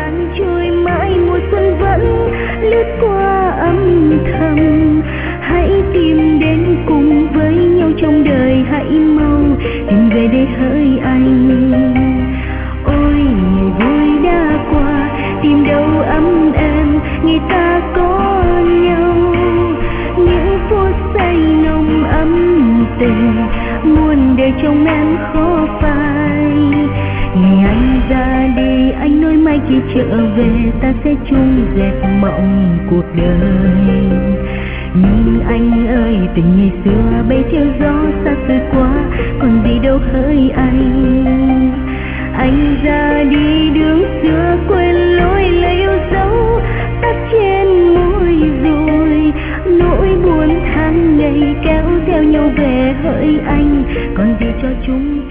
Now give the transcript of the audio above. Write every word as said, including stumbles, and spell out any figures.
gian trôi mãi mùa xuân vẫn lướt qua âm thầm. Hãy tìm đến cùng với nhau trong đời, hãy mau tìm về để hỡi anh. Ôi ngày vui đã qua, tìm đâu ấm êm người ta có nhau. Những phút giây nồng ấm tình, muôn đời trong em khó phai. Ngày anh ra đi, anh nói mai khi trở về ta sẽ chung dệt mộng cuộc đời. Nhưng anh ơi, tình ngày xưa bay theo gió xa xôi quá, còn gì đâu hỡi anh. Anh ra đi đường xưa quên lối lời yêu dấu tắt trên môi rồi. Nỗi buồn tháng ngày kéo theo nhau về hỡi anh, còn gì cho chúng